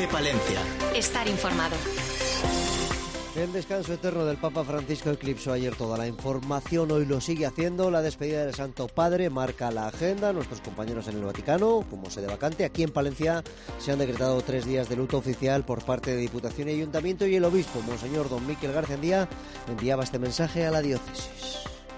COPE Palencia. Estar informado. El descanso eterno del Papa Francisco eclipsó ayer toda la información, hoy lo sigue haciendo. La despedida del Santo Padre marca la agenda. Nuestros compañeros en el Vaticano, como sede vacante, aquí en Palencia se han decretado 3 días de luto oficial por parte de Diputación y Ayuntamiento, y el obispo, Monseñor Don Miquel García Andía, enviaba este mensaje a la diócesis.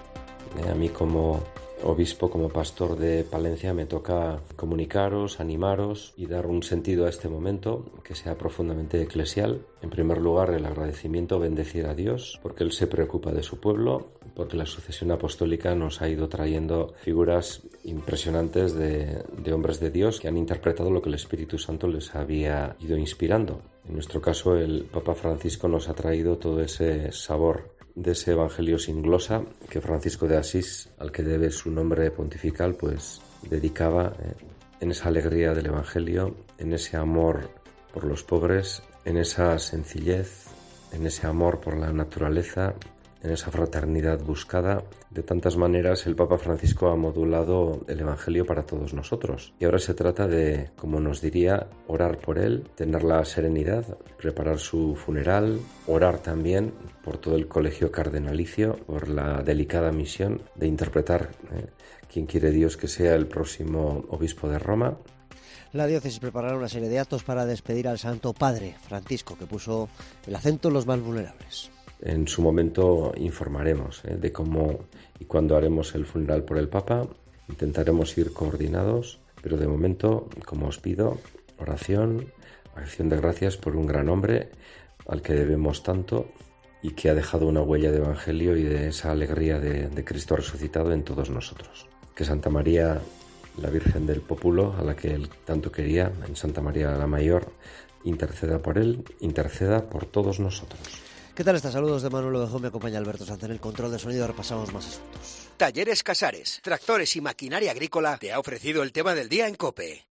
A mí como obispo, como pastor de Palencia, me toca comunicaros, animaros y dar un sentido a este momento que sea profundamente eclesial. En primer lugar, el agradecimiento, bendecir a Dios, porque Él se preocupa de su pueblo, porque la sucesión apostólica nos ha ido trayendo figuras impresionantes de hombres de Dios que han interpretado lo que el Espíritu Santo les había ido inspirando. En nuestro caso, el Papa Francisco nos ha traído todo ese sabor de ese evangelio sin glosa que Francisco de Asís, al que debe su nombre pontifical, pues dedicaba en esa alegría del evangelio, en ese amor por los pobres, en esa sencillez, en ese amor por la naturaleza, en esa fraternidad buscada. De tantas maneras el Papa Francisco ha modulado el evangelio para todos nosotros. Y ahora se trata de, como nos diría, orar por él, tener la serenidad, preparar su funeral, orar también por todo el colegio cardenalicio, por la delicada misión de interpretar quién quiere Dios que sea el próximo obispo de Roma. La diócesis preparará una serie de actos para despedir al Santo Padre Francisco, que puso el acento en los más vulnerables. En su momento informaremos de cómo y cuándo haremos el funeral por el Papa. Intentaremos ir coordinados, pero de momento, como os pido, oración, acción de gracias por un gran hombre al que debemos tanto y que ha dejado una huella de evangelio y de esa alegría de Cristo resucitado en todos nosotros. Que Santa María, la Virgen del Pópulo, a la que él tanto quería, en Santa María la Mayor, interceda por él, interceda por todos nosotros. ¿Qué tal está? Saludos de Manuel Ovejón, me acompaña Alberto Sanz en el control de sonido. Repasamos más asuntos. Talleres Casares, tractores y maquinaria agrícola te ha ofrecido el tema del día en COPE.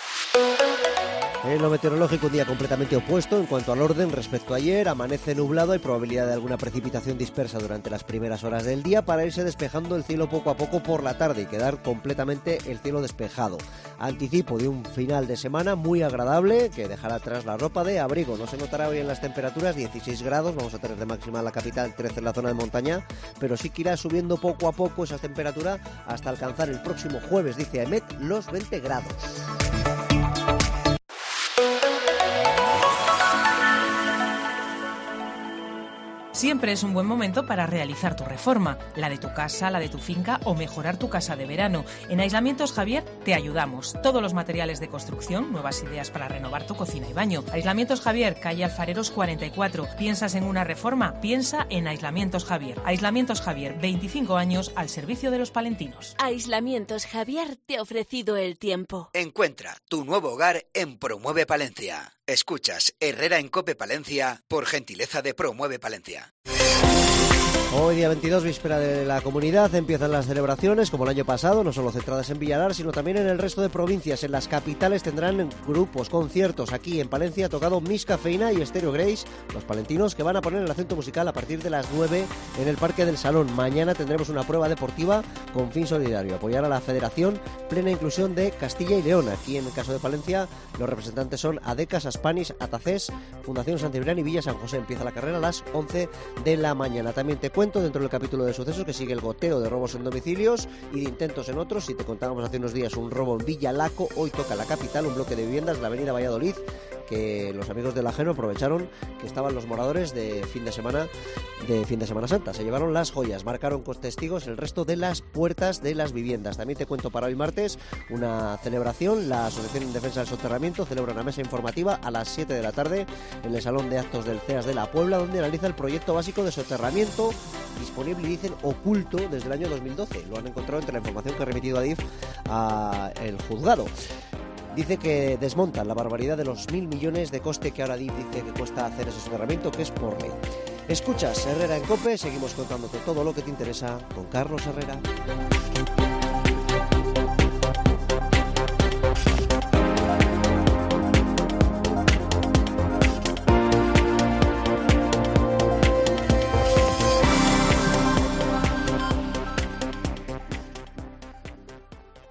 En lo meteorológico, un día completamente opuesto en cuanto al orden respecto a ayer. Amanece nublado, hay probabilidad de alguna precipitación dispersa durante las primeras horas del día para irse despejando el cielo poco a poco por la tarde y quedar completamente el cielo despejado. Anticipo de un final de semana muy agradable que dejará atrás la ropa de abrigo. No se notará hoy en las temperaturas, 16 grados, vamos a tener de máxima en la capital, 13 en la zona de montaña, pero sí que irá subiendo poco a poco esa temperatura hasta alcanzar el próximo jueves, dice AEMET, los 20 grados. Siempre es un buen momento para realizar tu reforma, la de tu casa, la de tu finca o mejorar tu casa de verano. En Aislamientos Javier te ayudamos. Todos los materiales de construcción, nuevas ideas para renovar tu cocina y baño. Aislamientos Javier, calle Alfareros 44. ¿Piensas en una reforma? Piensa en Aislamientos Javier. Aislamientos Javier, 25 años al servicio de los palentinos. Aislamientos Javier te ha ofrecido el tiempo. Encuentra tu nuevo hogar en Promueve Palencia. Escuchas Herrera en COPE Palencia por gentileza de Promueve Palencia. Hoy, día 22, víspera de la Comunidad, empiezan las celebraciones, como el año pasado, no solo centradas en Villalar, sino también en el resto de provincias. En las capitales tendrán grupos, conciertos. Aquí en Palencia ha tocado Miss Cafeína y Stereo Grace, los palentinos que van a poner el acento musical a partir de las 9 en el Parque del Salón. Mañana tendremos una prueba deportiva con fin solidario, apoyar a la Federación Plena Inclusión de Castilla y León. Aquí, en el caso de Palencia, los representantes son Adecas, Aspanis, Atacés, Fundación San Ciprián y Villa San José. Empieza la carrera a las 11 de la mañana. También te cuento dentro del capítulo de sucesos que sigue el goteo de robos en domicilios y de intentos en otros. Si te contábamos hace unos días un robo en Villalaco, hoy toca la capital, un bloque de viviendas de la avenida Valladolid, que los amigos del ajeno aprovecharon que estaban los moradores de fin de semana Santa. Se llevaron las joyas, marcaron con testigos el resto de las puertas de las viviendas. También te cuento para hoy martes una celebración. La Asociación en Defensa del Soterramiento celebra una mesa informativa a las 7 de la tarde en el Salón de Actos del CEAS de la Puebla, donde analiza el proyecto básico de soterramiento disponible y dicen oculto desde el año 2012. Lo han encontrado entre la información que ha remitido Adif a el juzgado. Dice que desmontan la barbaridad de los 1.000 millones de coste que ahora Adif dice que cuesta hacer ese soterramiento, que es por ley. Escuchas Herrera en COPE, seguimos contándote todo lo que te interesa con Carlos Herrera.